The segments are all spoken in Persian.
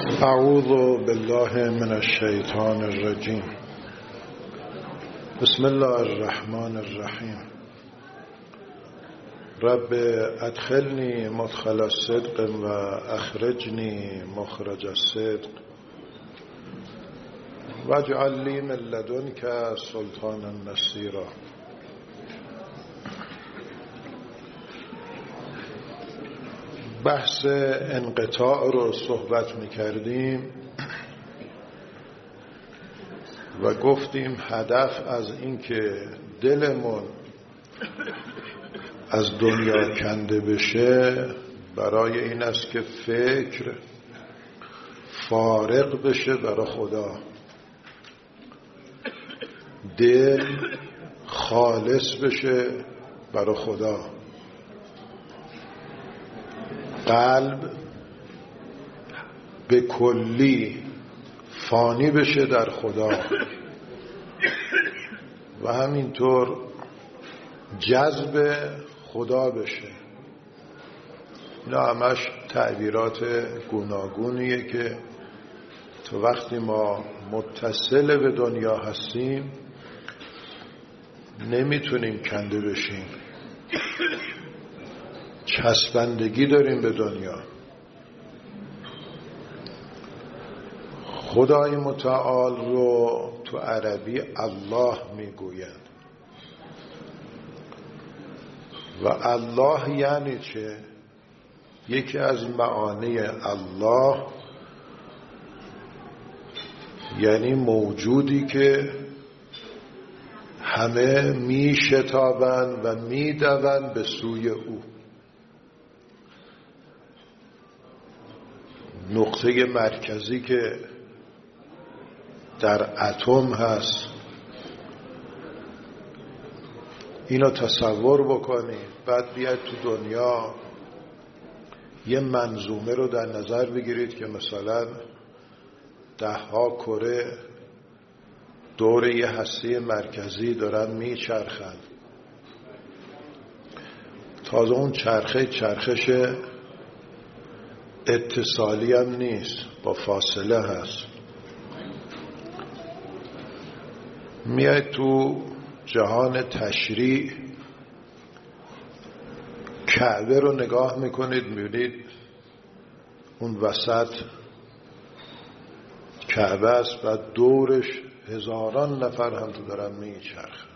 اعوذ بالله من الشیطان الرجیم. بسم الله الرحمن الرحیم. رب ادخلنی مدخل الصدق و اخرجنی مخرج الصدق واجعل لی من لدنک سلطانا نصیرا. بحث انقطاع رو صحبت می‌کردیم و گفتیم هدف از این که دلمون از دنیا کنده بشه برای این است که فکر فارغ بشه برای خدا، دل خالص بشه برای خدا، قلب به کلی فانی بشه در خدا و همینطور جذب خدا بشه. اینا همش تعبیرات گوناگونیه که تو وقتی ما متصل به دنیا هستیم نمیتونیم کنده بشیم، چسبندگی داریم به دنیا. خدای متعال رو تو عربی الله میگوین و الله یعنی چه؟ یکی از معانی الله یعنی موجودی که همه میشتابند و میدوند به سوی او. نقطه مرکزی که در اتم هست، اینو تصور بکنید. بعد بیاید تو دنیا یه منظومه رو در نظر بگیرید که مثلا 10 کره دور یه هسته مرکزی دارن میچرخن. تازه اون چرخش اتصالی هم نیست، با فاصله هست. میاید تو جهان تشریع کعبه رو نگاه میکنید، میبینید اون وسط کعبه است و دورش هزاران نفر هم تو دارن میچرخن.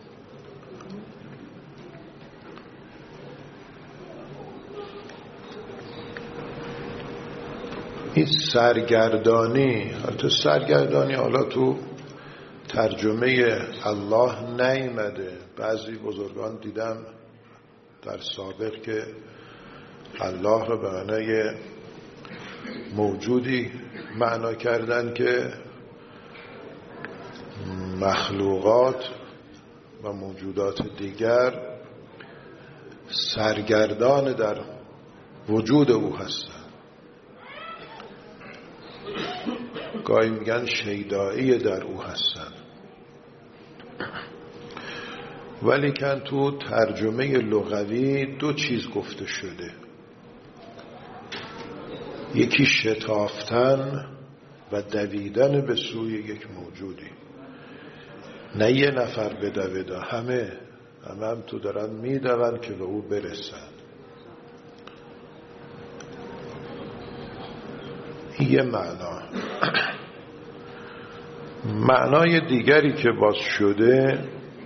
این سرگردانی، حالا تو ترجمه الله نیامده. بعضی بزرگان دیدم در سابق که الله رو به معنای موجودی معنا کردن که مخلوقات و موجودات دیگر سرگردان در وجود او هستند. گاهی میگن شیدایی در او هستند. ولی کن تو ترجمه لغوی 2 چیز گفته شده، یکی شتافتن و دویدن به سوی یک موجودی. نه یه نفر بدوه، همه هم تو دارن میدون که به او برسن. یه معنا. معنای دیگری که باز شده،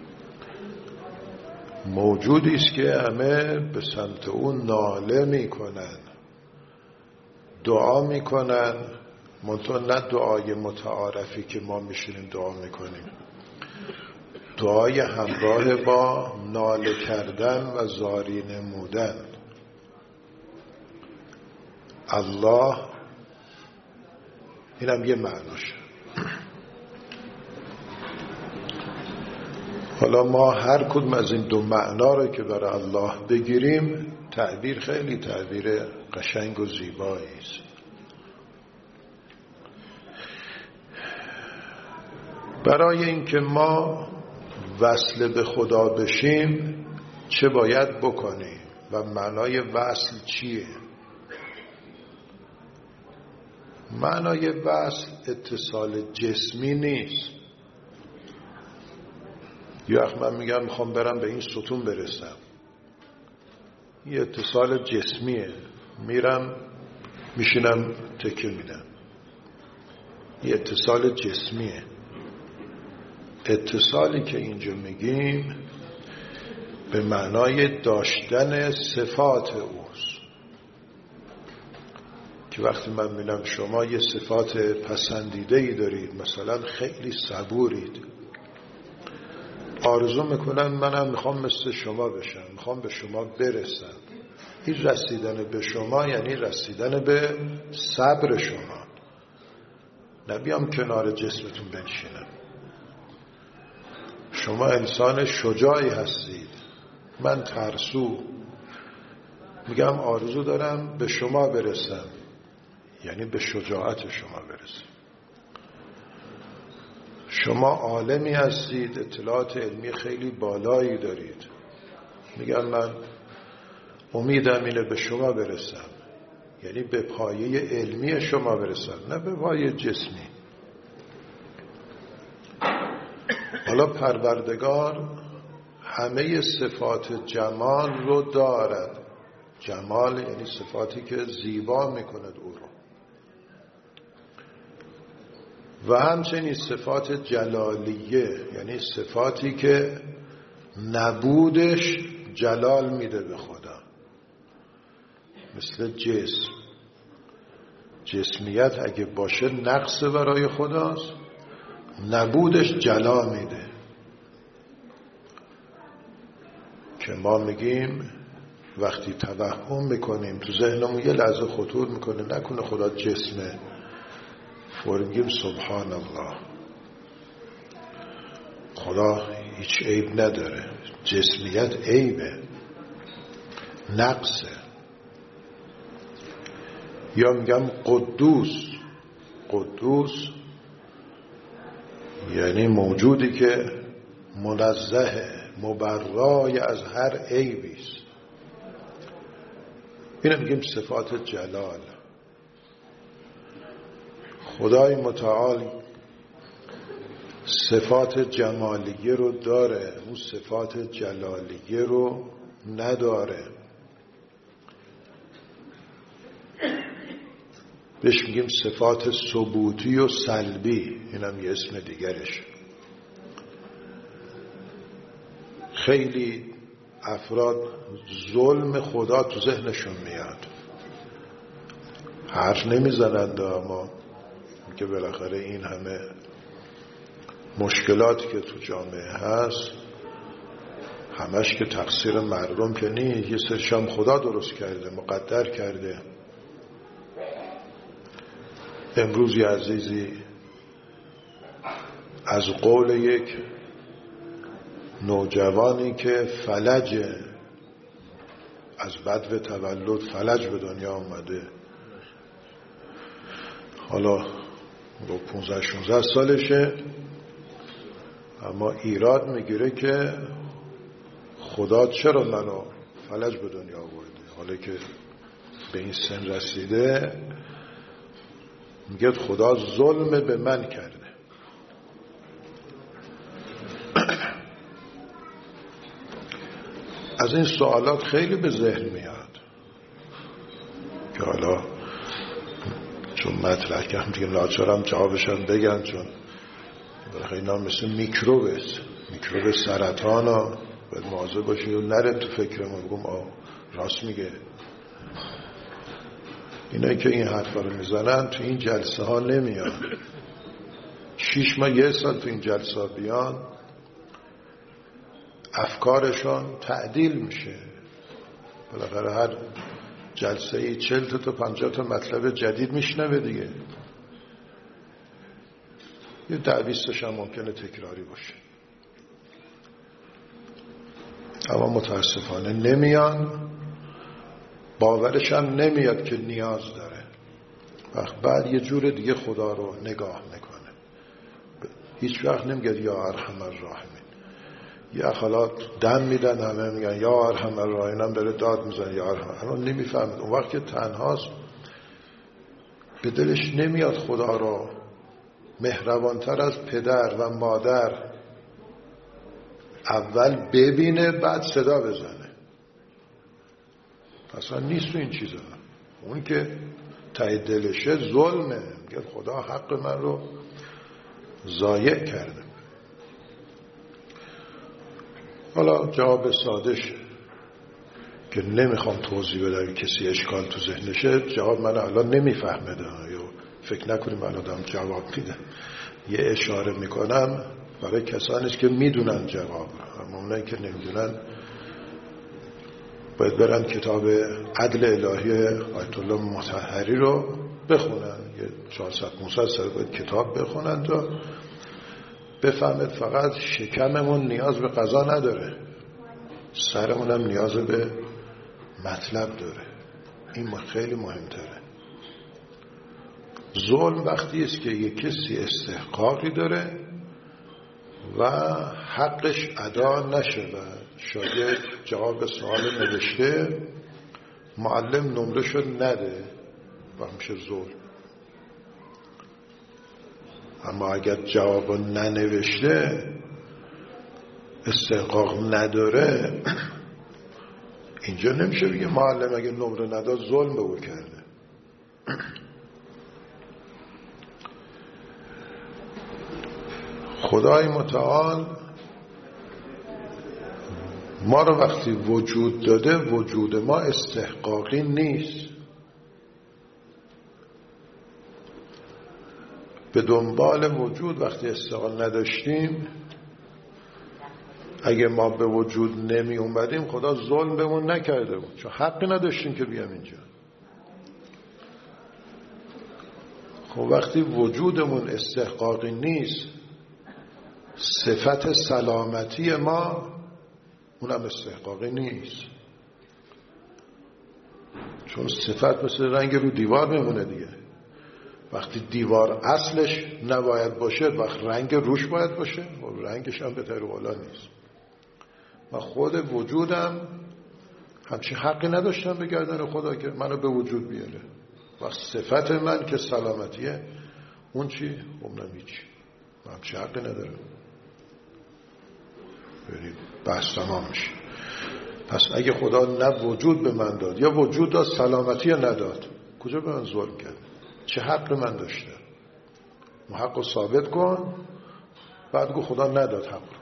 موجودی است که همه به سمت اون ناله میکنن، دعا میکنن، منتها نه دعای متعارفی که ما میشینیم دعا میکنیم، دعای همراه با ناله کردن و زاری نمودن. الله اینم یه معناشه. حالا ما هر کدوم از این 2 معنا رو که برای الله بگیریم، تعبیر خیلی تعبیر قشنگ و زیبایی است. برای اینکه ما وصل به خدا بشیم چه باید بکنیم و معنای وصل چیه؟ معنای وصل اتصال جسمی نیست. یه وقت من میگم میخوام برم به این ستون برسم، یه اتصال جسمیه، میرم میشینم تکه میدم، یه اتصال جسمیه. اتصالی که اینجا میگیم به معنای داشتن صفات اوست، که وقتی من میبینم شما یه صفات پسندیده‌ای دارید، مثلا خیلی صبورید، آرزو میکنن منم میخوام مثل شما بشم، میخوام به شما برسم. این رسیدن به شما یعنی رسیدن به صبر شما، نبیام کنار جسمتون بنشینم. شما انسان شجاعی هستید، من ترسو، میگم آرزو دارم به شما برسم، یعنی به شجاعت شما برسم. شما عالمی هستید، اطلاعات علمی خیلی بالایی دارید، میگم من امیدم اینه به شما برسم، یعنی به پایه علمی شما برسم، نه به پایه جسمی. حالا پروردگار همه صفات جمال رو دارد. جمال یعنی صفاتی که زیبا میکند او رو، و همچنین صفات جلالیه، یعنی صفاتی که نبودش جلال میده به خدا، مثل جسم. جسمیت اگه باشه نقص برای خداست، نبودش جلال میده. که ما میگیم وقتی توهم میکنیم تو ذهنمون یه لحظه خطور میکنه نکنه خدا جسمه، فوری میگیم سبحان الله، خدا هیچ عیب نداره، جسمیت عیبه، نقصه. یا میگم قدوس. قدوس یعنی موجودی که منزه، مبرای از هر عیبی است. اینو میگیم صفات جلال. خدای متعال صفات جمالیه رو داره، اون صفات جلالیه رو نداره. بهش میگیم صفات ثبوتی و سلبی، اینم یه اسم دیگرش. خیلی افراد ظلم خدا تو ذهنشون میاد، حرف نمیزنند، اما که بالاخره این همه مشکلاتی که تو جامعه هست همش که تقصیر مردم که نیست، یه سرشم خدا درست کرده، مقدر کرده. امروز یه عزیزی از قول یک نوجوانی که فلج، از بدو تولد فلج به دنیا آمده، حالا 15-16 سالشه، اما ایراد میگیره که خدا چرا منو فلج به دنیا آورده، حالا که به این سن رسیده. میگه خدا ظلم به من کرده. از این سوالات خیلی به ذهن میاد که حالا چون مطرح کردم دیگه ناچارم جوابشم بگم، چون اینا مثل میکروب سرطان ها، باید مواظب باشید و نره تو فکرمون بگم راست میگه. اینایی که این حرفا رو میزنن تو این جلسه ها نمیان، 6 ماه 1 سال تو این جلسه ها بیان، افکارشان تعدیل میشه. بالاخره هر جلسه ای 40 تا 50 تا مطلب جدید میشنوه دیگه، یه 10-20 هم ممکنه تکراری باشه، اما متاسفانه نمیان، باورش هم نمیاد که نیاز داره. وقت بعد یه جور دیگه خدا رو نگاه میکنه، هیچ وقت نمیگه یا ارحم الراحمین. یا خلاص دم میدن، همه میگن یا ارحم الراحمین، هم داره داد میزنه یا ارحم. اما نمیفهمید اون وقت که تنهاست به دلش نمیاد خدا رو مهربانتر از پدر و مادر اول ببینه بعد صدا بزنه. اصلا نیست تو این چیزا. اون که ته دلشه ظلمه، میگه خدا حق من رو ضایع کرده. حالا جواب ساده‌شه که نمیخوام توضیح بدم کسی اشکال تو ذهنشه. جواب من الان نمیفهمه یا فکر نکنیم الان دارم جواب میدم. یه اشاره میکنم برای کسانی که میدونن جواب، اما اونایی که نمیدونن باید برن کتاب عدل الهی آیت الله مطهری رو بخونن. یه 400-500 سال باید کتاب بخونن تا بفهمید فقط شکممون نیاز به غذا نداره، سرمون هم نیاز به مطلب داره. این خیلی مهمتره. ظلم وقتی است که یک کسی استحقاقی داره و حقش ادا نشود. شاگرد جواب سوال نوشته، معلم نمره‌شو نده و میشه ظلم. اما اگر جواب ننوشته، استحقاق نداره، اینجا نمیشه بگه معلم اگر نمره نداد ظلم به او کرده. خدای متعال ما رو وقتی وجود داده، وجود ما استحقاقی نیست. به دنبال وجود وقتی استحقاق نداشتیم، اگه ما به وجود نمی اومدیم خدا ظلم بهمون نکرده بود، چون حقی نداشتیم که بیام اینجا. خب وقتی وجودمون استحقاقی نیست، صفت سلامتی ما اونم استحقاقی نیست، چون صفت مثل رنگ رو دیوار میمونه دیگه. وقتی دیوار اصلش نباید باشه، وقت رنگ روش باید باشه و رنگش هم به طور اولا نیست. من خود وجودم همچین حقی نداشتم به گردن خدا که منو به وجود بیاره. وقت صفت من که سلامتیه، اون چی؟ اونم هیچی، من همچین حقی ندارم. برید بحث تمام میشه. پس اگه خدا نه وجود به من داد یا وجود داد سلامتی نداد، کجا به من ظلم کرد؟ چه حق من داشته؟ اون حق رو ثابت کن، بعد گو خدا نداد حق رو.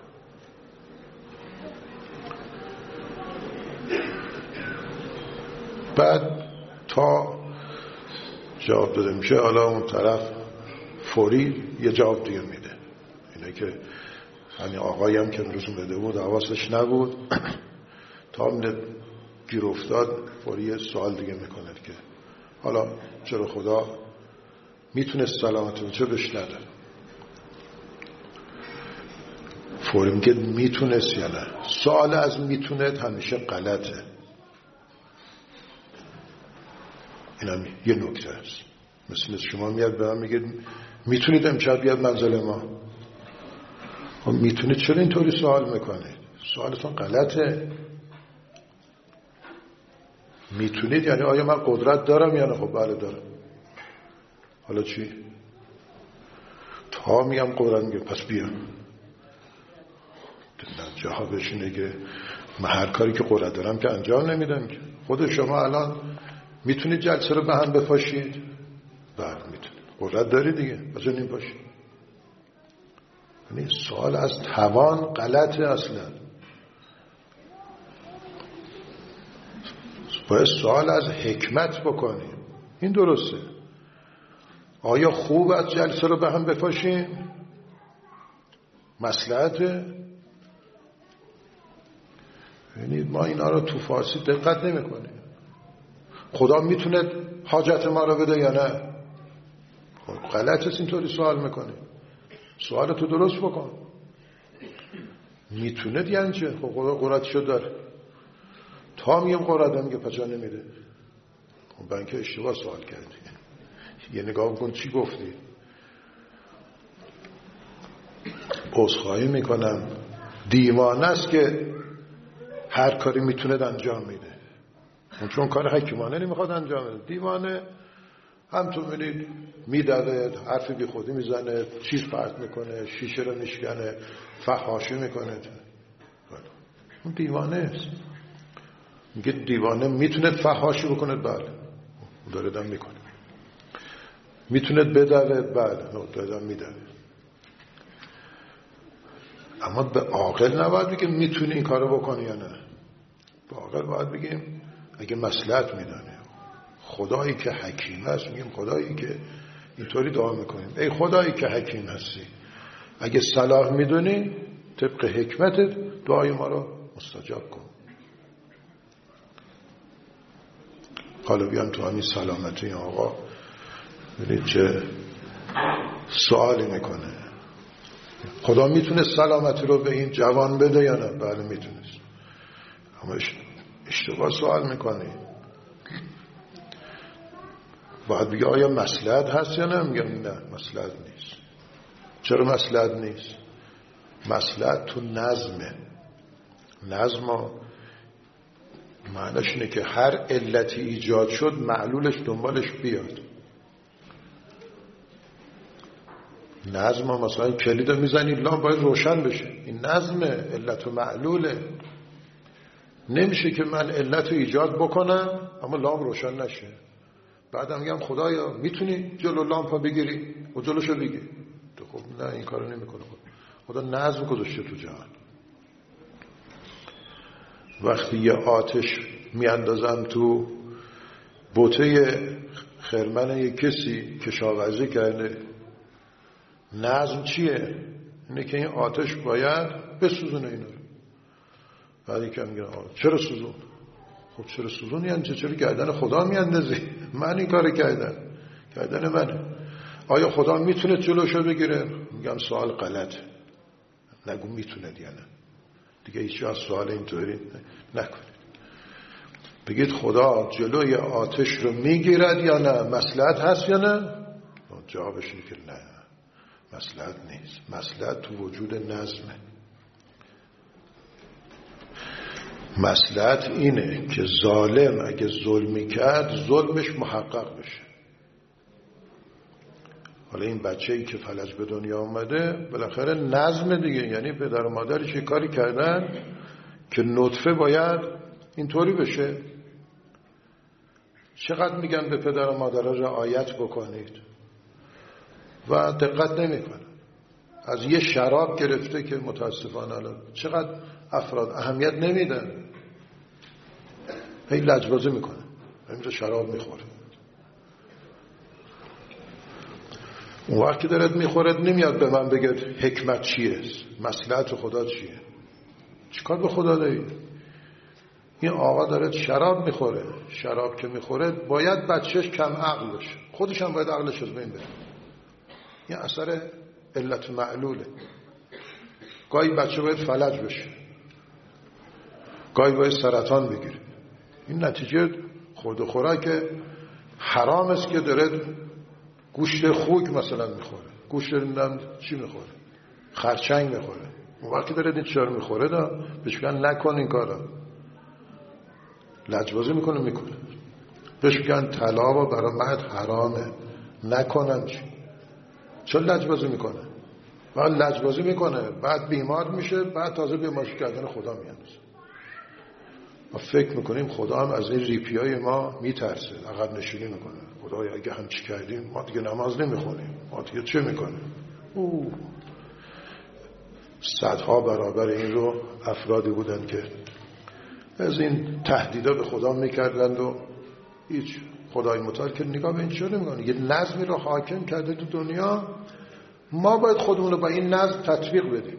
بعد تا جواب داده میشه، حالا اون طرف فوری یه جواب دیگه میده. اینه که همین آقایی هم که امروز بده بود حواسش نبود، تا میده گیر افتاد فوری یه سوال دیگه میکنه که حالا چرا خدا میتونست سلامت رو چرا بهش نداد؟ فوری میگه میتونست یا نه. سوال از میتونست همیشه غلطه. این هم یه نکته است. مثل شما میاد به من میگه میتونید امشب بیاد منزل ما. خب میتونید چرا اینطوری سوال میکنید؟ سوالتون غلطه. میتونید یعنی آیا من قدرت دارم یا نه؟ خب بله دارم. حالا چی؟ تا میگم قدرت، میگه پس بیا. جوابش اینه که من هر کاری که قدرت دارم که انجام نمیدم که. خود شما الان میتونید جلسه رو به هم بپاشید؟ بله میتونید. قدرت داری دیگه، بذار نیم پاشید. یعنی سوال از توان غلطه اصلا. باید سوال از حکمت بکنیم. این درسته. آیا خوب از جلسه رو به هم بپاشیم؟ مصلحته؟ یعنی ما اینا رو تو فارسی دقت نمی کنیم. خدا میتونه حاجت ما رو بده یا نه؟ غلط است اینطوری سوال میکنه. سوال تو درست بکن. میتونه یعنی چه؟ خب خدا قدرتشو داره. تا میگم قدرت میگه پچا نمیده. خب بنکه اشتباه سوال کردی. یه نگاه کن چی گفتی. عذرخواهی میکنم، دیوانه است که هر کاری میتونه انجام میده. اون چون کار حکیمانه نمیخواد انجام بده. دیوانه همتون میبینید میدوه، حرف بی خودی میزنه، چیز پرت میکنه، شیشه رو میشکنه، فحاشی میکنه. اون دیوانه است. میگه دیوانه میتونه فحاشی بکنه؟ بله داردم میکنه. میتونه بدوه؟ بله داردم میدوه. اما به عاقل نباید بگیم میتونی این کارو بکنی یا نه. به عاقل باید بگیم اگه مصلحت میدانه. خدایی که حکیم هست میگیم خدایی که اینطوری دعا میکنیم ای خدایی که حکیم هستی، اگه صلاح میدونی طبق حکمتت دعای ما رو مستجاب کن. حالا بیان تو همین سلامتی آقا ببینید چه سوالی میکنه. خدا میتونه سلامتی رو به این جوان بده یا نه؟ بله میتونه. اما اشتباه سوال میکنی. باید بگه آیا مصلحت هست یا نه؟ میگم نه مصلحت نیست. چرا مصلحت نیست؟ مصلحت تو نظمه. نظم معنیش اینه که هر علتی ایجاد شد معلولش دنبالش بیاد. نظم مثلا کلید رو میزنی لام باید روشن بشه، این نظم علت و معلوله. نمیشه که من علت رو ایجاد بکنم اما لام روشن نشه. بعدم میگم خدایا میتونی جلو لامپا بگیری و جلوشو بگیری. تو خب نه این کارو نمیکنه. خدا نظم گذاشته تو جهان. وقتی یه آتش میاندازم تو بوته خرمن یه کسی کشاورزی کرده، نظم چیه؟ اینه که این آتش باید بسوزونه اینا رو. بعدی که میگه چرا سوزون؟ خب چرا سوزون یعنی چرا گردن خدا میاندازی؟ من این کار کردم، گردن منه. آیا خدا میتونه جلوشو بگیره؟ میگم سوال غلط. نگو میتونه یا نه. دیگه هیچ وقت سوال اینطوری نکنید. بگید خدا جلوی آتش رو میگیرد یا نه؟ مصلحت هست یا نه؟ جوابش اینه که نه مصلحت نیست. مصلحت تو وجود نظمه. مصلحت اینه که ظالم اگه ظلمی کرد ظلمش محقق بشه. حالا این بچه‌ای که فلج به دنیا آمده بالاخره نظم دیگه، یعنی پدر و مادرش کاری کردن که نطفه باید اینطوری بشه. چقدر میگن به پدر و مادرها رعایت بکنید و دقت نمیکنن. از یه شراب گرفته که متاسفانه الان چقدر افراد اهمیت نمیدن، هی لجبازی میکنه، همینجا شراب میخوره. اون وقتی دارد میخورد نمیاد به من بگه حکمت چیه، مصلحت خدا چیه، چیکار به خدا داری؟ این آقا داره شراب میخوره. شراب که میخوره باید بچهش کم عقل بشه، خودش هم باید عقلش از بین بره. این اثر علت معلوله. گاهی بچه باید فلج بشه، گاهی باید سرطان بگیره. این نتیجه خورد خوراک حرام است که داره گوشت خوک مثلا میخوره، گوشت نمیدونم چی میخوره، خرچنگ میخوره. اون وقتی داره این چیزا رو میخوره بهش میگن نکن این کارا. لجبازی میکنه. بهش میگن طلا و برای مرد حرامه، نکنن. چون لجبازی میکنه. بعد لجبازی میکنه، بعد بیمار میشه، بعد تازه بیمارش کردن خدا میاندازه. ما فکر میکنیم خدا هم از این ریپیای ما میترسه، عقب نشینی میکنه. خدایا اگه هم چی کردیم ما دیگه نماز نمیخونیم، ما دیگه چه میکنیم؟ صدها برابر این رو افرادی بودن که از این تهدیدا به خدا میکردند و هیچ خدای متعال که نگاه به این چه نمیکنه. یه نظمی رو حاکم کرده تو دنیا، ما باید خودمون رو با این نظم تطبیق بدیم.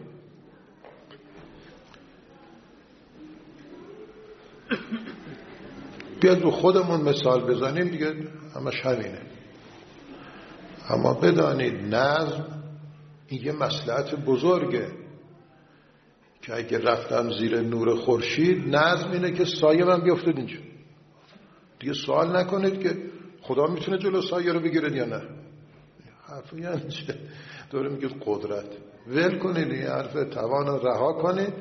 بیاد رو خودمون مثال بزنیم دیگه همش همینه. اما بدانید نظم این یه مصلحت بزرگه که اگه رفتم زیر نور خورشید، نظم اینه که سایه من بیافتد اینجا. دیگه سوال نکنید که خدا میتونه جلو سایه رو بگیره یا نه. حرف یعنی چه؟ دوره میگه قدرت. ول کنید این حرف، توان رو رها کنید.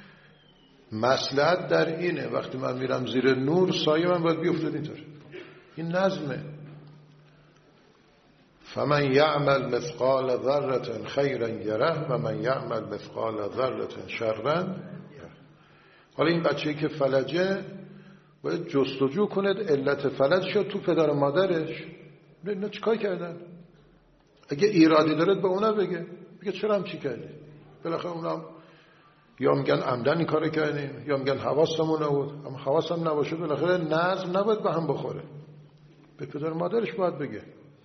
مصلحت در اینه وقتی من میرم زیر نور سایه من باید بیافتد اینطور. این نظمه. فمن یعمل مثقال ذره خیرا یره و من یعمل مثقال ذره شرا یره. حالا این بچه‌ای که فلجه باید جستجو کنه علت فلج شد تو پدر و مادرش. نه چیکار کردن؟ اگه ایرادی داره به اونا بگه چرا هم چی کردی؟ بالاخره اونا یا میگن عمدن این کارو کردیم یا میگن حواسمون نبود. اما حواسم نباشه بالاخره نظم نباید به هم بخوره. به پدر و مادرش باید بگه.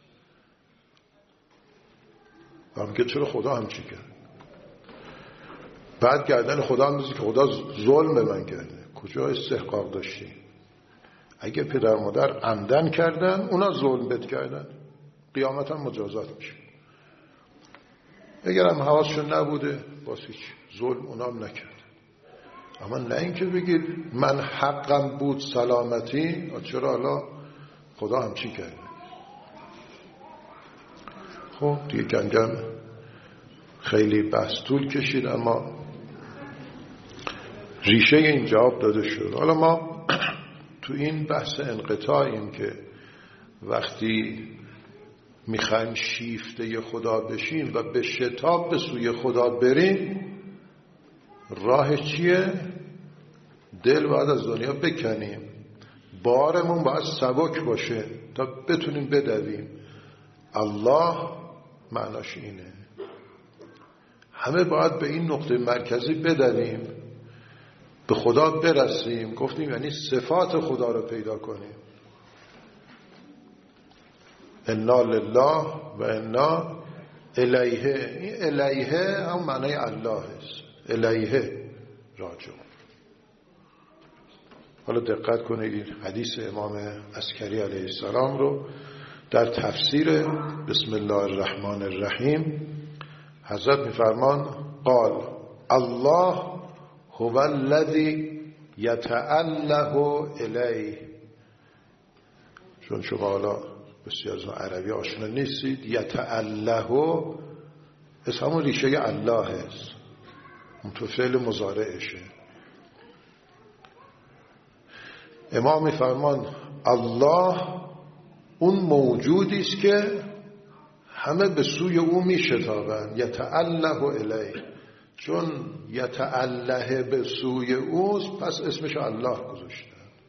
و میگه چرا خدا هم چی کرد؟ بعد گردن خدا هم میزی که خدا ظلم به من کرده. کجا استحقاق داشتی؟ اگه پدر و مادر عمدن کردن اونا ظلم بهت کردن، قیامت هم مجازات میشه. اگر هم حواسشون نبوده باز هیچ ظلم اونا هم نکردن. اما نه اینکه بگید من حقم بود سلامتی، چرا حالا خدا هم چی کرده؟ خب دیگه گنجم خیلی بحث طول کشید اما ریشه این جواب داده شد. حالا ما تو این بحث انقطاعیم که وقتی میخوایم شیفته خدا بشیم و به شتاب به سوی خدا بریم، راه چیه؟ دل باید از دنیا بکنیم، بارمون باید سبک باشه تا بتونیم بدویم. الله معناش اینه، همه باید به این نقطه مرکزی بدویم، به خدا برسیم. گفتیم یعنی صفات خدا رو پیدا کنیم. انا لله و انا الیه. این الیه هم معنی الله است، الیه راجعون. حالا دقت کنید این حدیث امام عسکری علیه السلام رو در تفسیر بسم الله الرحمن الرحیم حضرت میفرمان قال الله هو الذی یتأله الیه. چون شما حالا بسیار از عربی آشنا نیستید، یتأله از همون ریشه الله است، اون تو فعل مضارعشه. امام میفرمان الله اون موجودی است که همه به سوی او میشتابند. یتأله الیه، چون یتأله به سوی اوست پس اسمش الله گذاشتن.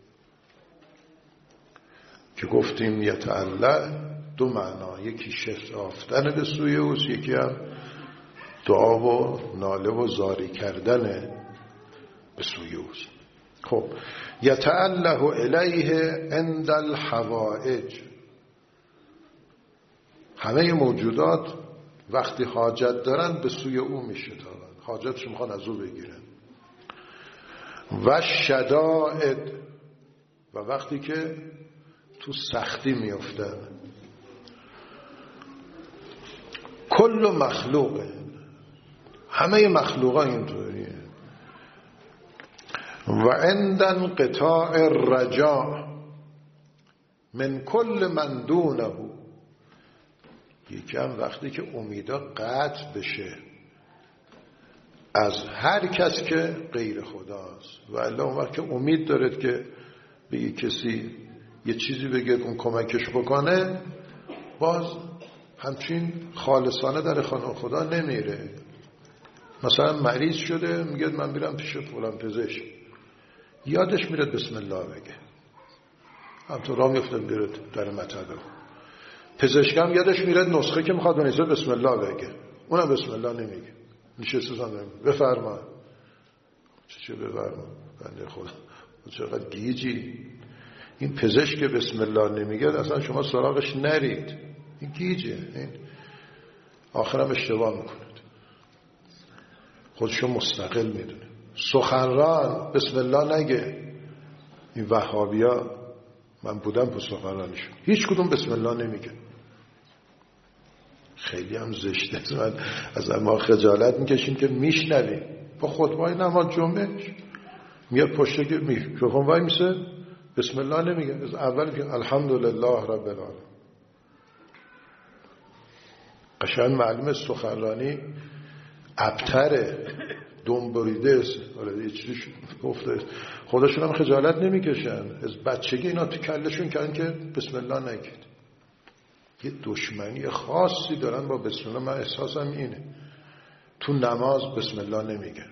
که گفتیم یتأله دو معنا، یکی شتافتن به سوی اوست، یکی هم دعا و ناله و زاری کردن به سوی اوست. خب یتأله الیه عند الحوائج. همه موجودات وقتی حاجت دارن به سوی او میشتابن، حاجتشو میخوان از او بگیرن. و شدائد، و وقتی که تو سختی میافتن. کل مخلوق، همه مخلوقا اینطوریه. و عند انقطاع الرجاء من کل من دونه. یکم وقتی که امیدا قطع بشه از هر کس که غیر خداست، و الا اون وقت که امید دارد که به یک کسی یه چیزی بگه اون کمکش بکنه، باز همچین خالصانه در خانه خدا نمیره. مثلا مریض شده میگه من میرم پیش فلان پزشک، یادش میره بسم الله بگه، همطور راه میفته میره در مطبه. پزشکم یادش میره نسخه که میخواد بنویسه بسم الله بگه، اونم بسم الله نمیگه. نشسته زنده بفرما. چه بفرما بنده خدا، چقدر گیجی. این پزشک که بسم الله نمیگه اصلا شما سراغش نرید، این گیجه، این آخرم اشتباه میکنید، خودشو مستقل میدونه. سخنران بسم الله نگه. این وهابیا من بودم په سخنرانشون، هیچ کدوم بسم الله نمیگه. خیلی هم زشته. من از ما خجالت میکشیم که میشنویم. با خطبه نماز جمعه میاد پشت که میکروفون وای میسه بسم الله نمیگه، از اول که الحمدلله رب العالمین. قشنگ معلومه سخنرانی ابتره، دنبریده است. حالا یه چیزی گفته خودشون هم خجالت نمیکشن، از بچگی اینا تو کلشون کردن که بسم الله نگید. یه دشمنی خاصی دارن با بسم الله. من احساسم اینه. تو نماز بسم الله نمیگن،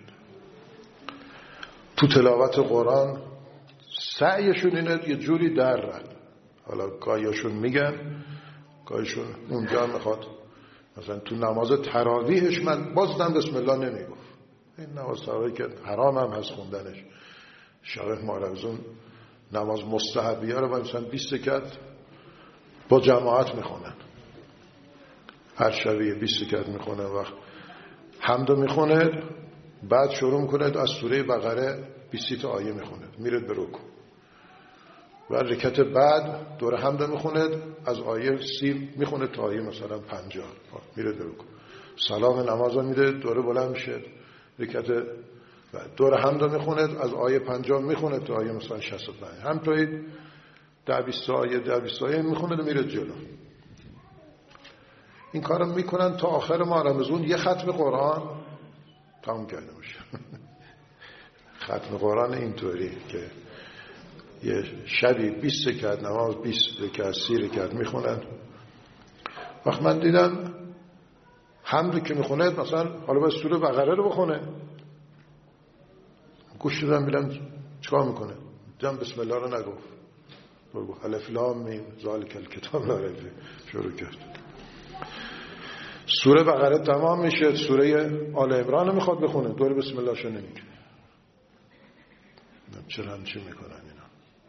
تو تلاوت قرآن سعیشون اینه یه جوری در رن. حالا گاهیشون میگن، گاهیشون اونجا میخواد. مثلا تو نماز تراویحش من بازدم بسم الله نمیگفت. این نماز تراویح که حرام هم هست خوندنش. شارح مارزون نماز مستحبیه رو مثلا 20 رکعت با جماعت میخونن، هر شبیه 20 رکعت میخونن. وقت حمدو میخونه، بعد شروع میکنه از سوره بقره 20 تا آیه میخونه، میره به رکوع. و رکعت بعد دور حمدو میخونه، از آیه 30 میخونه تا آیه مثلا 50، میره به رکوع. سلام نمازو میده، دوره بلند میشه، رکعت بعد دور حمدو میخونه، از آیه 50 میخونه تا آیه مثلا 65. همطوری 10-20 آیه میخونه و میره جلو. این کارو میکنن تا آخر ماه رمضان یه ختم قرآن تموم کرده باشه. ختم قرآن اینطوری که یه شبی 20 رکعت نماز، 20 رکعت 30 رکعت میخونن. وقت من دیدم حمدو که میخونه مثلا حالا باید سوره بقره رو بخونه، گوش دادم ببینم چیکار میکنه. دیدم بسم الله رو نگفت، بگو الف لام میم ذالک الکتاب لا ریب فیه، شروع کرد. سوره بقره تمام میشه، سوره آل عمران رو میخواد بخونه، دور بسم الله شو نمیگه. چرا همچی میکنن اینا؟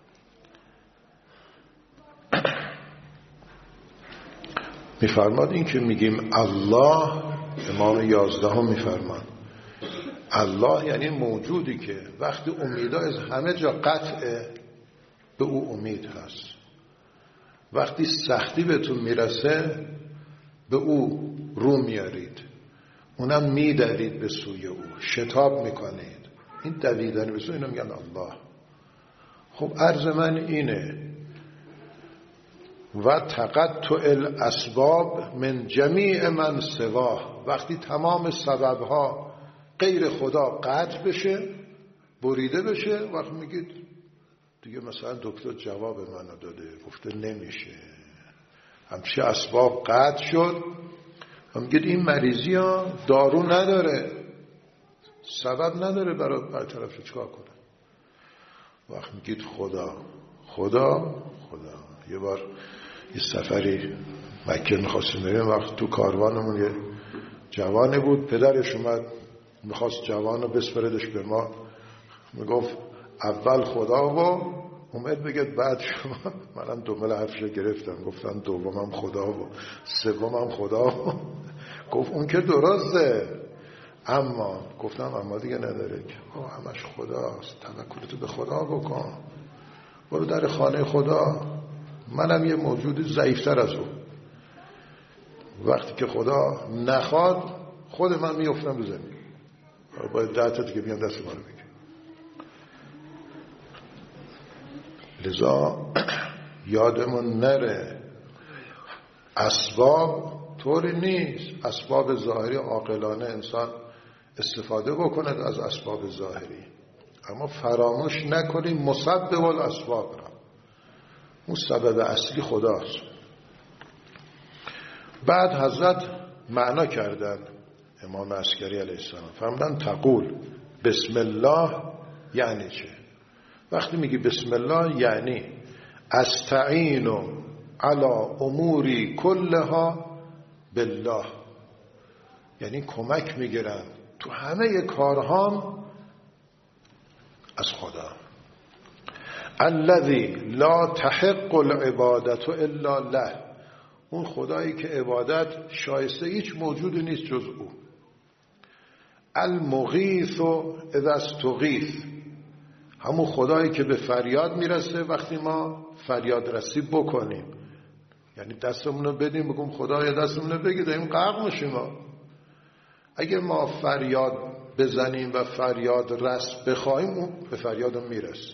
میفرماد این که میگیم الله، امام 11 هم میفرماد الله یعنی موجودی که وقتی امیدها از همه جا قطعه به او امید هست. وقتی سختی بهتون میرسه به او رو میارید، اونم میدوید به سوی او، شتاب میکنید. این دویدن به سوی اینو میگن الله. خب عرض من اینه و تقطع الاسباب من جمیع من سواه، وقتی تمام سببها غیر خدا قطع بشه، بریده بشه، وقت میگید دیگه مثلا دکتر جواب منو داده، گفته نمیشه، همچه اسباب قطع شد، هم میگید این مریضی ها دارو نداره، سبب نداره برای برطرف، چیکار کنه؟ وقت میگید خدا خدا خدا. یه بار یه سفری مکه میخواستیم بریم، وقت تو کاروانمون یه جوانی بود، پدرش اومد میخواست جوانو بسپردش به ما، میگفت اول خدا و اومد بگید بعد شما. منم دنبال حرفش گرفتم، گفتم دومم خدا و سومم خدا و گفت اون که درسته، اما گفتم اما دیگه نداره که همش خداست، توکلتو به خدا بکن، برو در خانه خدا. منم یه موجود ضعیفتر از اون، وقتی که خدا نخواد خود من میافتم رو زمین، باید 10 تا دیگه بیان دست ما رو بگیر. لذا یادمون نره اسباب طوری نیست، اسباب ظاهری عاقلانه انسان استفاده بکند از اسباب ظاهری، اما فراموش نکنیم مسبب الاسباب را، اون سبب اصلی خداست. بعد حضرت معنا کردن، امام عسکری علیه السلام فرمودن تقول بسم الله یعنی چه؟ وقتی میگی بسم الله یعنی استعین علی اموری کلها بالله، یعنی کمک میگیرم تو همه کارهام از خدا. الذی لا تحق العبادة الا له، اون خدایی که عبادت شایسته هیچ موجودی نیست جز او. المغیث اذا استغیث، همون خدایی که به فریاد میرسه وقتی ما فریاد رسی بکنیم، یعنی دستمون رو بدیم بگیم خدایا دستمون رو بگیر، داریم غرق میشیم ما. اگه ما فریاد بزنیم و فریاد رس بخوایم، اون به فریادم میرسه.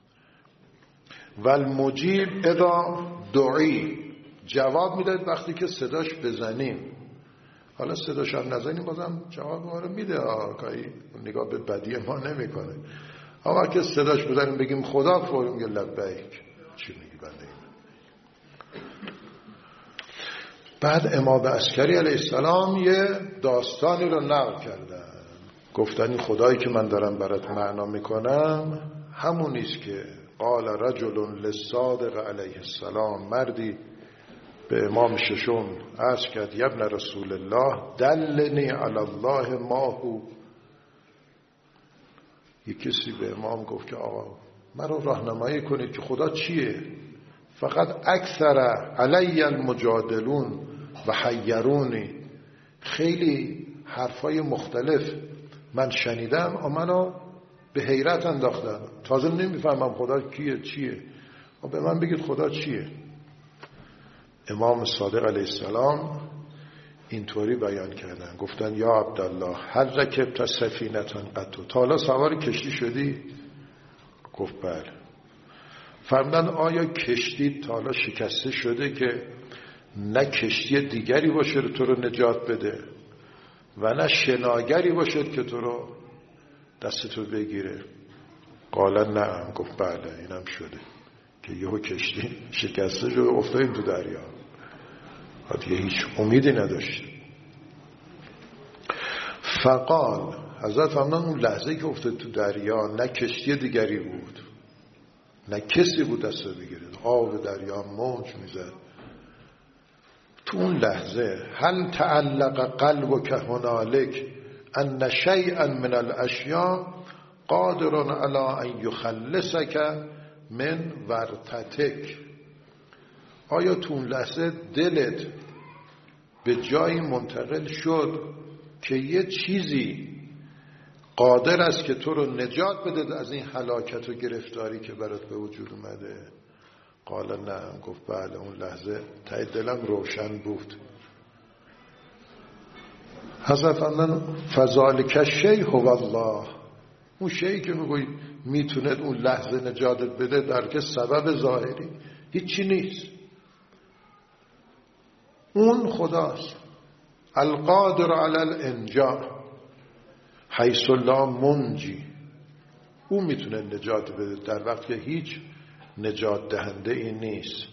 والمجیب اذا دعی، جواب میداد وقتی که صداش بزنیم. حالا صداش هم نزنیم بازم جواب ما رو میده، کاری نگاه به بدی ما نمیکنه. اما که صداش بزنیم بگیم خدا، فوری میگه لبیک، چی میگی بنده این؟ بعد امام عسکری علیه السلام یه داستانی رو نقل کردن، گفتن این خدایی که من دارم برات معنا میکنم همونیست که قال رجل للصادق علیه السلام، مردی به امام ششم عرض کرد یا ابن رسول الله دلنی علی الله ما هو. یک کسی به امام گفت که آقا مرا راهنمایی کنید که خدا چیه؟ فقط اکثر علی المجادلون و حیرونی، خیلی حرفای مختلف من شنیدم و منو به حیرت انداختن، تازه نمیفهمم خدا کیه چیه، و به من بگید خدا چیه. امام صادق علیه السلام اینطوری بیان کردن، گفتن یا عبدالله هل رکبت سفینتن قطو، تا حالا سوار کشتی شدی؟ گفت بله. فرمودن آیا کشتی تا حالا شکسته شده که نه کشتی دیگری باشه تو رو نجات بده و نه شناگری باشه که تو رو دستتو بگیره؟ قال نه. گفت بله اینم شده که یهو کشتی شکسته شده افتادیم تو دریا، دیگه هیچ امیدی نداشت. فقال حضرت فرمودن اون لحظه که افتاد تو دریا نه کشتی دیگری بود نه کسی بود دست رو بگیره، آب دریا موج میزد. تو اون لحظه هل تعلق قلبک هنالک ان شیئا من الاشیاء قادر علی ان یخلصک من ورطتک، آیا تو اون لحظه دلت به جایی منتقل شد که یه چیزی قادر است که تو رو نجات بده از این هلاکت و گرفتاری که برات به وجود اومده؟ قال نه. گفت بله اون لحظه ته دلم روشن بود. حضرت فرمودن فذلک الشیء هو الله، اون شیئی که میگوی میتونه اون لحظه نجاتت بده در که سبب ظاهری هیچی نیست، اون خداست. القادر علی الانجاء حیث لا منجی، اون میتونه نجات بده در وقت که هیچ نجات دهنده ای نیست.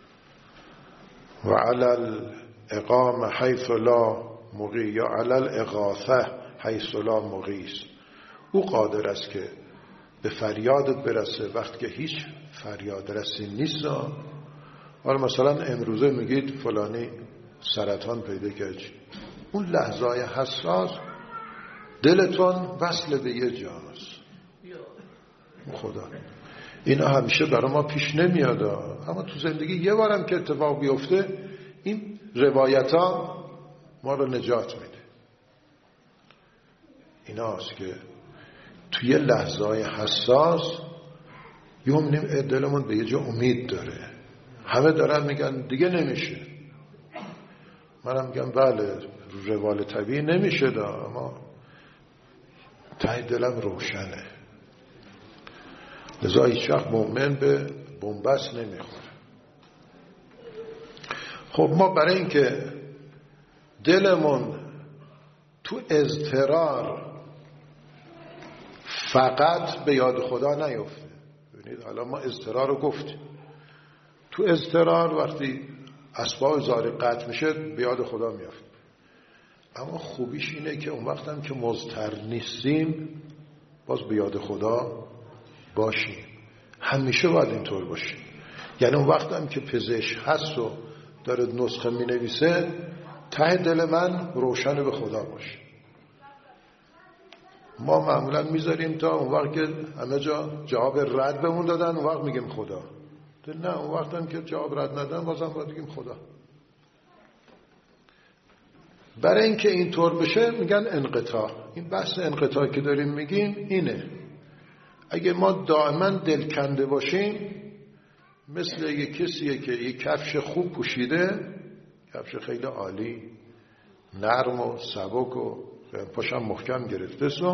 و علی الاقامه حیث لا مغی، یا علی الاغاثه حیث لا مغیث، او قادر است که به فریادت برسه وقت که هیچ فریاد رسی نیست. حالا مثلا امروزه میگید فلانی سرطان پیدا کرد، اون لحظه‌های حساس دلتون وصل به یه جاست. خدا اینا همیشه برای ما پیش نمیاد، اما تو زندگی یه بارم که اتفاق بیفته این روایت ها ما رو نجات میده. ایناست که توی لحظه های حساس یه میبینیم دلمون به یه جا امید داره. همه دارن میگن دیگه نمیشه، منم میگم بله روال طبیعی نمیشه اما ته دلم روشنه. لذا هیچ وقت مؤمن به بنبست نمیخوره. خب ما برای اینکه دلمون تو اضطرار فقط به یاد خدا نیفته، ببینید حالا ما اضطرار رو گفتیم، تو اضطرار وقتی اسباب ظاهری قطع میشه به یاد خدا میافته، اما خوبیش اینه که اون وقت هم که مضطر نیستیم باز به یاد خدا باشیم. همیشه باید اینطور باشیم. یعنی اون وقت هم که پزشک هست و داره نسخه می نویسه ته دل من روشن به خدا باشه. ما معمولا میذاریم تا اون وقت که همه جا جواب رد بهمون دادن اون وقت میگیم خدا. نه، اون وقت هم که جواب رد ندادن بازم باید بگیم خدا. برای اینکه اینطور بشه میگن انقطاع. این بحث انقطاع که داریم میگیم اینه. اگه ما دائما دلکنده باشیم مثل یک کسیه که یک کفش خوب پوشیده، کفش خیلی عالی نرم و سبک و پاشم محکم گرفته سو،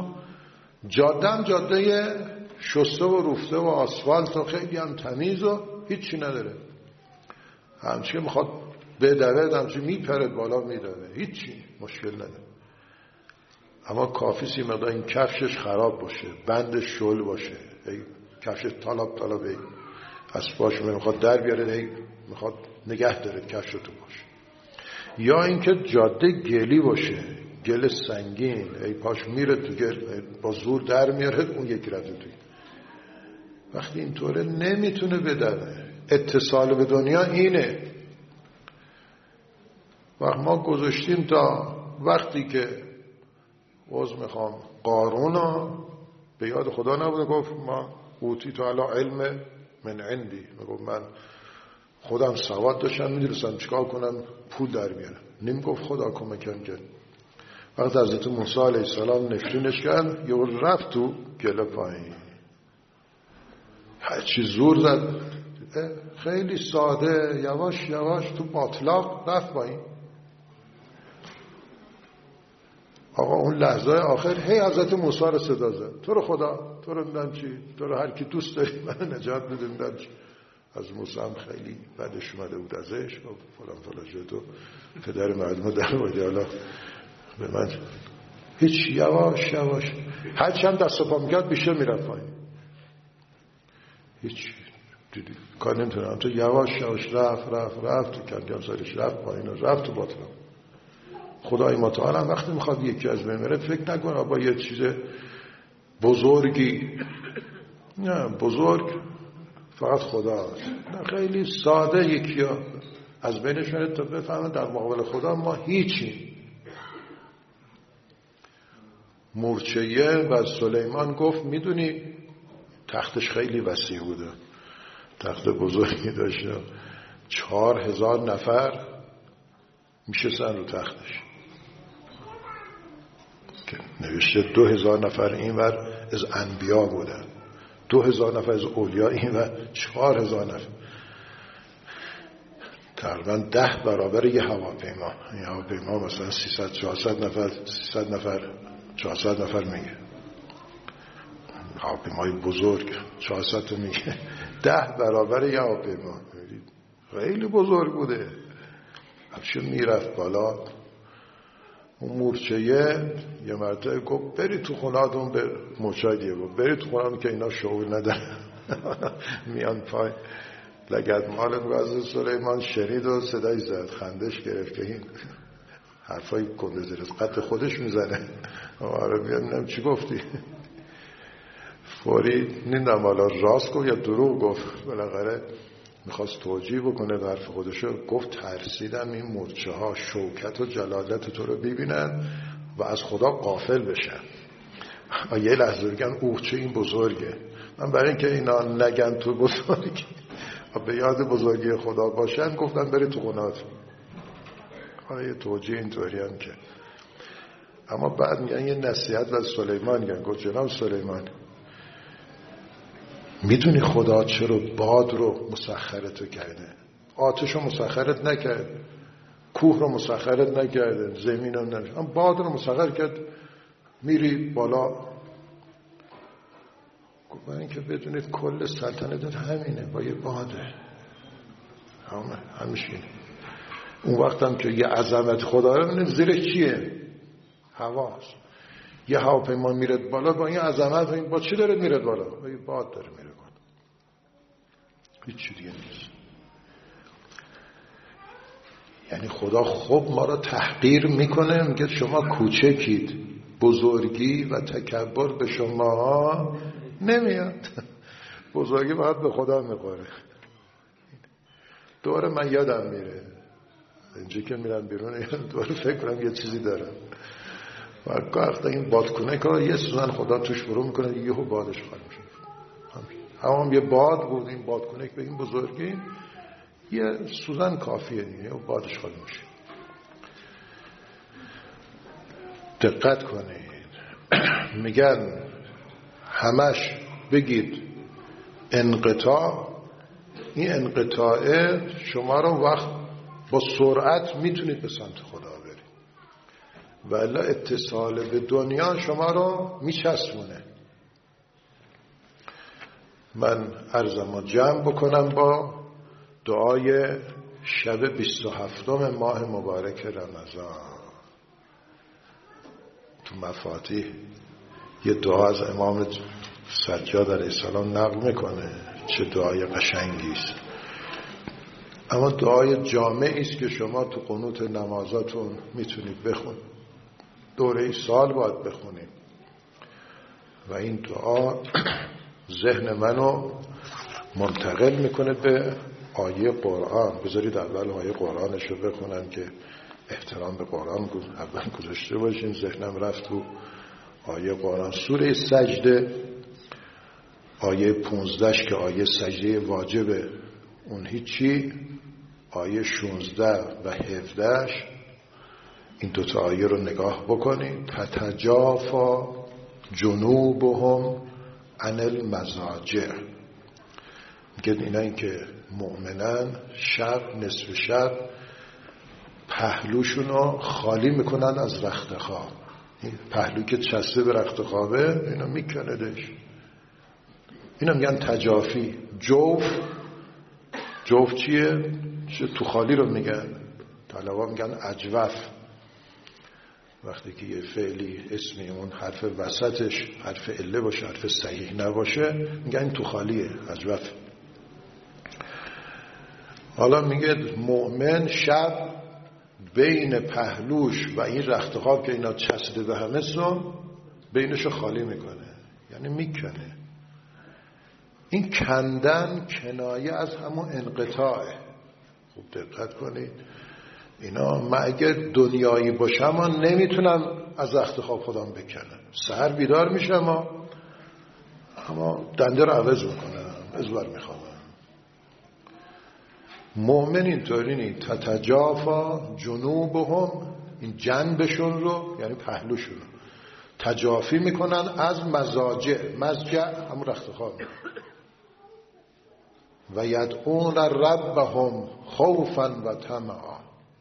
جاده شسته و روفته و آسفالت و خیلی هم تمیز و هیچی نداره، همچه میخواد بدوه همچه میپرد بالا میدوه، هیچی مشکل نداره. اما کافی سی مقدار این کفشش خراب باشه، بندش شل باشه، کفش طلب از پاش میخواد در بیاره، میخواد نگه داره کفش تو باشه. یا اینکه جاده گلی باشه، گل سنگین، ای پاش میره تو گل با زور در میاره، اون یکی رده توی. وقتی اینطوره نمیتونه بدنه. اتصال به دنیا اینه. وقت ما گذاشتیم تا وقتی که میخوام قارونا به یاد خدا نبوده، گفت ما اوتی تو علا علم من عندی، میگفت من خودم سواد داشتم میدونستم چیکار کنم پول در بیارم. نمیگفت خدا کمکم کرد. وقت حضرت موسی علیه السلام نفرینش کرد، یه رفت تو گله پایین، هرچی زور زد، خیلی ساده یواش یواش تو باطلاق رفت پایین. آقا اون لحظه آخر هی حضرت موسی رو صدا زد، تو رو خدا، تو رو میدن چی، تو رو هر کی دوست داری من نجات بده میدن چی. از موسی هم خیلی بدش اومده بود ازش، فلان فلان شد تو پدر مردم در بودی، حالا به من هیچ، یواش یواش هر چند دست و پا میکرد بیشتر میرفت پایین، هیچ دیدی کار نمیتونم. تو یواش یواش رفت تو کم سرش رفت پایین و رفت تو باطلا. خدای متعال هم وقتی میخواد یکی از بمیره فکر نکنه با یه چیز بزرگی، نه بزرگ فقط خدا، نه خیلی ساده یکی ها از بینش میره تا بفهمن در مقابل خدا ما هیچی. مورچه‌یه و سلیمان گفت میدونی تختش خیلی وسیع بوده، تخت بزرگی داشته، 4000 نفر میشستن رو تختش که نوشته 2000 نفر اینور از انبیا بودن، 2000 نفر از اولیاء اینور، 4000 نفر، تقریبا 10 برابر یه هواپیما. این هواپیما مثلا 300-400 نفر، 300 نفر 400 نفر میگه، هواپیمای بزرگ 400 تا میگه، 10 برابر یه هواپیما، خیلی بزرگ بوده. همشه میرفت بالا. اون مورچه‌یه یه مرتبه گفت بری تو خونه‌تون، به مورچه‌ای دیگه گفت بری تو خونه‌تون که اینا شعور ندارن میان پای لگد مال غزل سلیمان شنید و صدای زد، خندش گرفت که این حرفای کنده زیر قد خودش میزنه. آره بیان چی گفتی؟ فوری نیندم حالا راست گفت یا دروغ گفت، بالاخره میخواست توجیه بکنه به حرف خودشو. گفت ترسیدم این مورچه ها شوکت و جلالت تو رو ببینن و از خدا غافل بشن. یه لحظه بگن اوه چه این بزرگه. من برای اینکه اینا نگن تو بزرگی و به یاد بزرگی خدا باشن گفتم بری تو خونات. یه توجیه اینطوری هم که، اما بعد میگن یه نصیحت از سلیمان میگن. گفت جناب سلیمان میدونی خدا چرا باد رو مسخرت کرده؟ آتش رو مسخرت نکرد، کوه رو مسخرت نکرده، زمین رو نکرد، اما باد رو مسخر کرد. میری بالا. گفت برای اینکه بدونید کل سلطنت همینه، با یه باده، همیشه اون وقت هم که یه عظمت خدا رو ببینید زیرش چیه؟ هواست. یه هواپیما میرد بالا با این عظمت، با چی داره میرد بالا؟ با یه باد داره میره بالا، هیچ چی دیگه نیست. یعنی خدا خوب ما رو تحقیر میکنه، میگه شما کوچکید، بزرگی و تکبر به شما نمیاد. بزرگی باید به خدا میخوره. دوره من یادم میره اینجا که میرن بیرون، دوره فکر کنم یه چیزی دارم و وقتا این بادکنک ها یه سوزن خدا توش فرو میکنه، یهو بادش خواهد میشه. هم یه باد بود، این بادکنک به این بزرگی یه سوزن کافیه دیگه و بادش خواهد میشه. دقت کنید. میگن همش بگید انقطاع. این انقطاع شما رو وقت با سرعت میتونید به سمت خدا برید، ولی اتصال به دنیا شما رو میچسبونه. من عرضمو جمع بکنم با دعای شب 27 ماه مبارک رمضان. تو مفاتیح یه دعا از امام سجاد علیه السلام نقل میکنه، چه دعای قشنگی است. اما دعای جامعی است که شما تو قنوت نمازاتون میتونید بخونید، دوره سال باید بخونید و این دعا ذهن منو منتقل میکنه به آیه قرآن. بذارید اول آیه قرآنش رو بخونم که احترام به قرآن اول گذاشته باشین. ذهنم رفت رو آیه قرآن، سوره سجده آیه 15 که آیه سجده واجبه، اون هیچی. آیه 16 و 17 این دوتا آیه رو نگاه بکنید. تتجافا جنوبهم عن المضاجع، میگه اینا این که مؤمنن شب نصف شب پهلوشون رو خالی میکنن از رخت خواب. پهلو که چسته به رخت خوابه اینا میکندش، اینا میگن تجافی. جوف چیه؟ تو خالی رو میگن، طلبا میگن اجوف. وقتی که یه فعلی اسمی اون حرف وسطش حرف عله باشه، حرف صحیح نباشه، میگن این تو خالیه، اجوف. حالا میگه مؤمن شب بین پهلوش و این رخت خواب که اینا چسبیده به همه سو بینشو خالی میکنه، یعنی میکنه. این کندن کنایه از همون انقطاعه. خوب دقت کنید، اینا من اگه دنیایی باشم من نمیتونم از رخت خواب خودم بکنم. سحر بیدار میشم اما دنده رو عوض میکنم، ازبر میخوام. مؤمن اینطوری نیست. تتجافا جنوبهم، این جنبشون رو یعنی پهلوشون رو تجافی میکنن از مضاجع. مضجع همون رخت خواب. و یدعون ربهم خوفا و طمعا،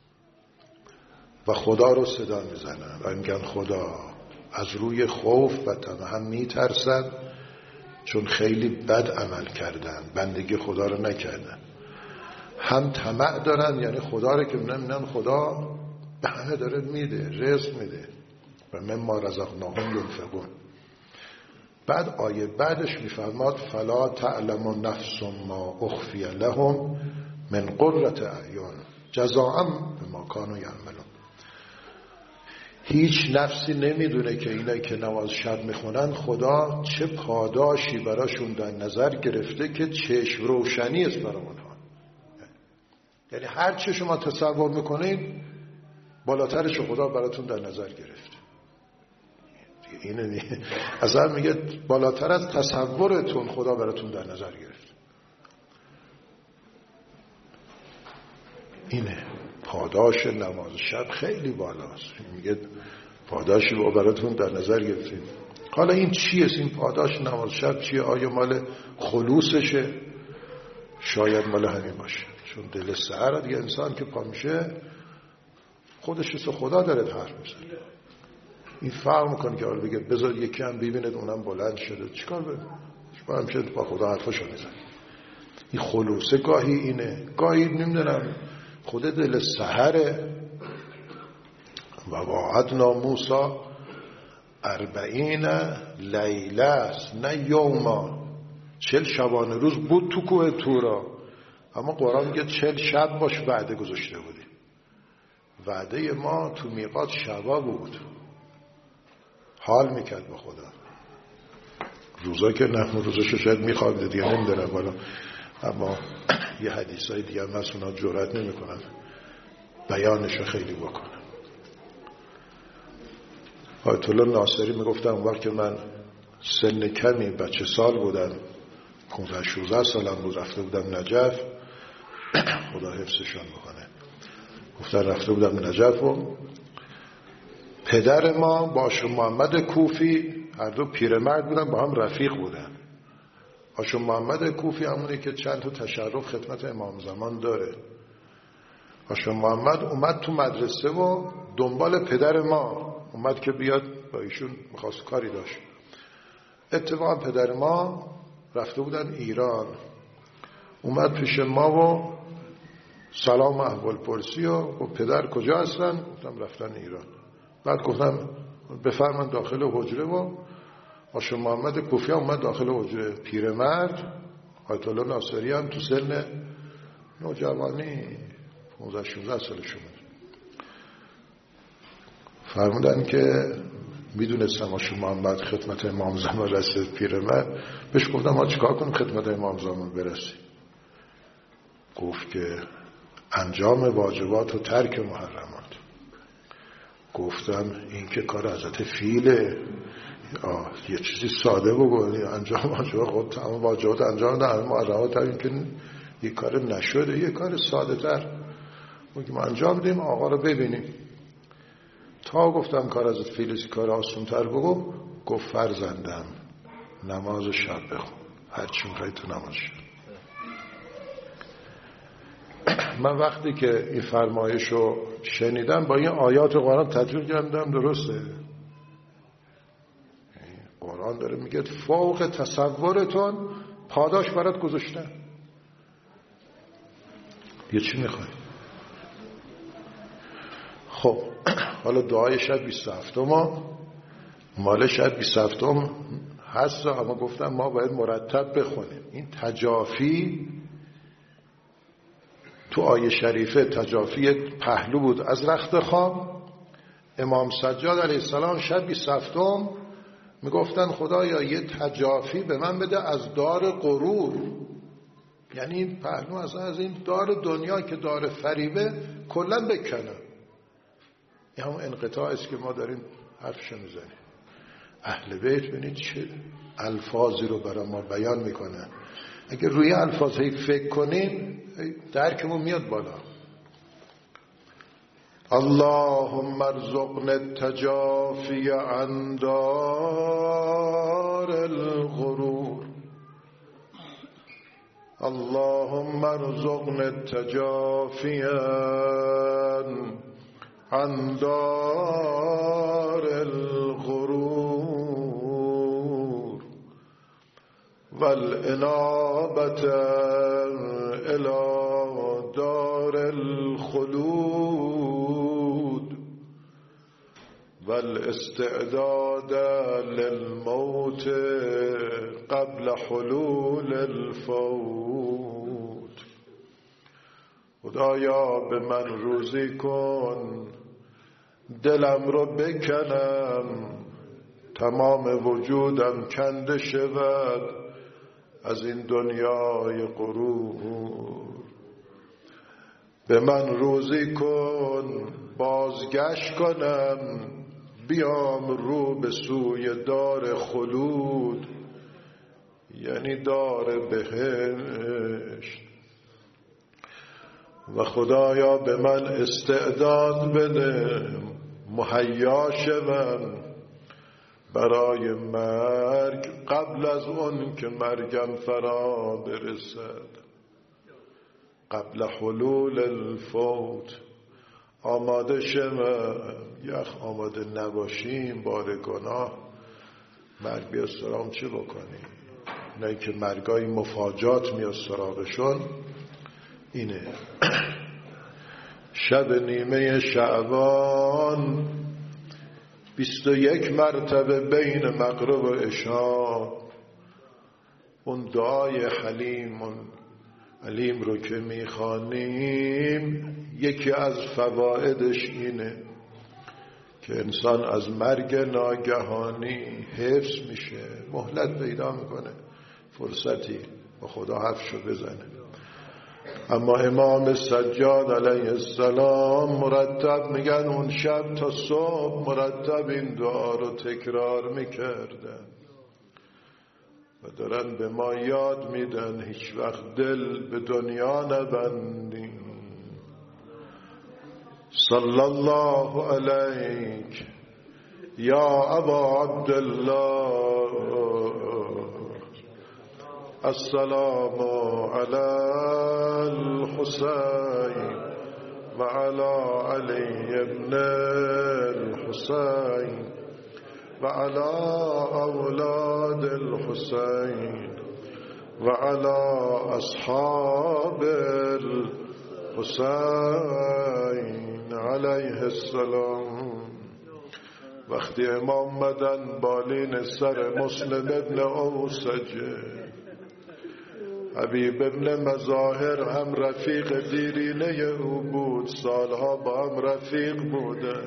و خدا رو صدا میزنن و میگن خدا. از روی خوف و طمع هم میترسن، چون خیلی بد عمل کردن، بندگی خدا رو نکردن. هم طمع دارن، یعنی خدا رو که میگن خدا به همه داره میده، رزق میده. و مما رزقناهم ينفقون. بعد آیه بعدش میفرماد فلا تعلم نفس ما اخفی لهم من قرة اعین جزاء بما كانوا یعملون. هیچ نفسی نمیدونه که اینا که نماز شب میخونن خدا چه پاداشی براشون در نظر گرفته که چشم روشنی است برای اونها. یعنی هر چه شما تصور میکنید بالاترش خدا براتون در نظر گرفته. اینه اصلا میگه بالاتر از تصورتون خدا براتون در نظر گرفته. اینه پاداش نماز شب خیلی بالاست. میگه پاداشی براتون در نظر گرفتیم. حالا این چیه؟ این پاداش نماز شب چیه؟ آیا مال خلوصشه؟ شاید مال همین باشه، چون دل سحر دیگه انسان که پا میشه خودش رو خدا داره حرف میزنه. این فرق میکنه که بگه بذار یکی هم ببیند اونم بلند شده، چیکار هم شد با خدا حرفشو میزنه. این خلوصه گاهی اینه، گاهی نمیدونم خود دل سحره. و وعدنا موسی 40 لیله است نه یوما. 40 شبانه روز بود تو کوه تورا، اما قرآن میگه 40 شب باش وعده گذاشته بودی. وعده ما تو میقات شبا بود، حال میکرد با خدا. روزا که نه، روزاشو شاید میخوابیده دیگه نمیدونم بالا، اما یه حدیثای دیگه هم هست اونا جرئت نمیکنن بیانشو خیلی بکنن. آیت الله ناصری میگفتن اون وقت که من سن کمی بچه سال بودم، 15-16 سالم بود، رفته بودم نجف، خدا حفظشان بکنه، گفتن رفته بودم نجف و پدر ما با آشون محمد کوفی هر دو پیرمرد بودن، با هم رفیق بودن. آشون محمد کوفی همونه که چند تا تشرف خدمت امام زمان داره. آشون محمد اومد تو مدرسه و دنبال پدر ما اومد که بیاد با ایشون میخواست کاری داشت. اتفاقا پدر ما رفته بودن ایران، اومد پیش ما و سلام احوال پرسی و پدر کجا هستن؟ گفتم رفتن ایران. بعد گفتم بفرمایید داخل حجره و آشون محمد کوفی اومد داخل حجره. پیرمرد آیت الله ناصری هم تو سن نوجوانی 15-16 سالشون بود. فرمودن که میدونستم آشون محمد خدمت امام زمان رسید پیرمرد، بهش گفتم ما چیکار کنیم خدمت امام زمان برسیم؟ گفت که انجام واجبات و ترک محرمات. گفتم این که کار حضرت فیله، یه چیزی ساده بگو، انجام واجبات، خود تمام واجبات انجام ده، محرمات این که یه کار نشده، یه کار ساده تر ما انجام دیم، آقا رو ببینیم. تا گفتم کار حضرت فیله کار آسان تر بگو، گفت فرزندم نماز شب بخون، هرچی میخوای تو نماز شب. من وقتی که این فرمایش رو شنیدم با این آیات قرآن تدوین کردم، درسته قرآن داره میگه فوق تصورتون پاداش برات گذاشتن. یه چی میخوای؟ خب حالا دعای شب 27 مال شب 27 هست، اما گفتم ما باید مرتب بخونیم. این تجافی تو آیه شریفه تجافی پهلو بود از رخت خواب. امام سجاد علیه السلام شب 27 میگفتن خدایا یه تجافی به من بده از دار غرور، یعنی این پهلو از این دار دنیا که دار فریبه کلا بکنه. این همون انقطاع است که ما داریم حرفش میزنیم. اهل بیت ببینید چه الفاظی رو برای ما بیان میکنه. اگه روی الفاظی فکر کنیم درکمون میاد بالا. اللهم ارزقنا التجافی عن دار الغرور، اللهم ارزقنا التجافی عن دار الغرور والانابة الى دار الخلود والاستعداد للموت قبل حلول الفوت. خدایا به من روزی کن دلم رو بکنم، تمام وجودم کنده شود از این دنیای غرور. به من روزی کن بازگشت کنم، بیام رو به سوی دار خلود، یعنی دار بهشت. و خدایا به من استعداد بده، مهیا شوم برای مرگ قبل از اون که مرگم فرا برسد. قبل حلول الفوت آماده شوم، یخ آماده نباشیم بار گناه مرگ بیاد سراغم چی بکنیم؟ نه که مرگای مفاجات میاد سراغشون. اینه شب نیمه شعبان 21 مرتبه بین مغرب و عشا اون دعای حلیم رو که میخوانیم، یکی از فوائدش اینه که انسان از مرگ ناگهانی حفظ میشه، مهلت پیدا میکنه، فرصتی با خدا حرفشو بزنه. اما امام سجاد علیه السلام مرتب میگن اون شب تا صبح مرتب این دعا رو تکرار میکردن و دارن به ما یاد میدن هیچ وقت دل به دنیا نبندیم. صلی الله علیک یا ابا عبدالله، السلام علی الحسین و علی علی ابن الحسین و علی اولاد الحسین و علی اصحاب الحسین علیه السلام. وقتی امام مدن بالین سر مسلم ابن اوسجه، حبیب ابن مظاهر هم رفیق دیرینه او بود، سالها با هم رفیق بوده.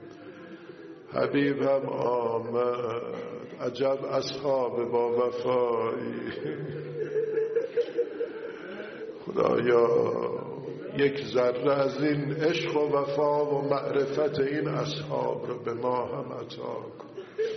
حبیب هم آمد، عجب اصحاب با وفایی. خدایا یک ذره از این عشق و وفا و معرفت این اصحاب رو به ما هم عطا کن.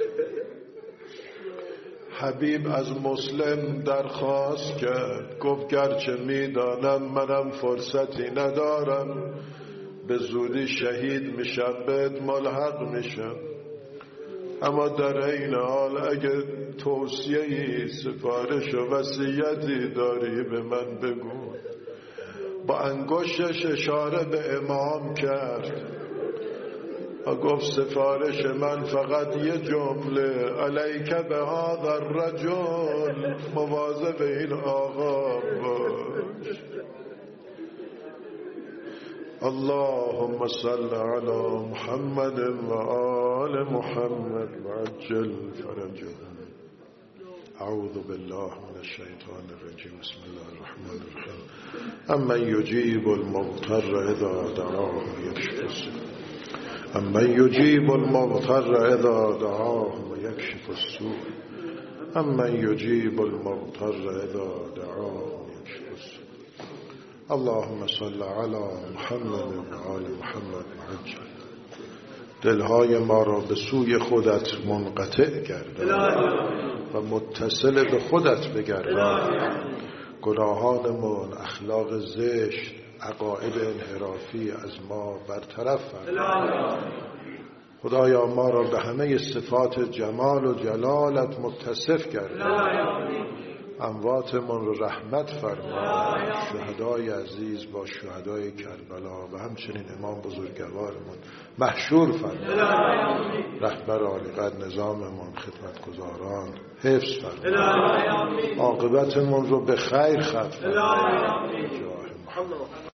حبیب از مسلم درخواست کرد، گفت گرچه میدانم منم فرصتی ندارم، به زودی شهید میشم، بهت ملحق میشم، اما در این حال اگه توصیه‌ای، سفارش و وصیتی داری به من بگو. با انگشتش اشاره به امام کرد و گفت سفارش من فقط یه جمله، علیک به هذا الرجل، مواظب این آقا باش. اللهم صل علی محمد و آل محمد و عجل فرجهم. اعوذ بالله من الشیطان الرجیم. بسم الله الرحمن الرحیم. امن یجیب المضطر اذا دعاه ویکشف السوء، امن یجیب المضطر اذا دعاه ویکشف السوء، امن یجیب المضطر اذا دعاه ویکشف السوء. اللهم صل علی محمد و آل محمد و عجل. دلهای ما را به سوی خودت منقطع گردان و متصل به خودت بگردان. گناهانمون، اخلاق زشت، عقاید انحرافی از ما برطرف فرما. خدایا ما را به همه صفات جمال و جلالت متصف گردان. امواتمون رو رحمت فرما. شهدای عزیز با شهدای کربلا و همچنین امام بزرگوارمون محشور فرما. رهبر عالیقدر نظاممون، خدمتگزاران حفظ فرما. عاقبتمون رو به خیر ختم فرما.